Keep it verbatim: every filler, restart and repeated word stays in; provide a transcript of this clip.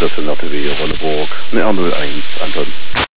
Delta Center T W Ronneburg, eine R null eins, Anton.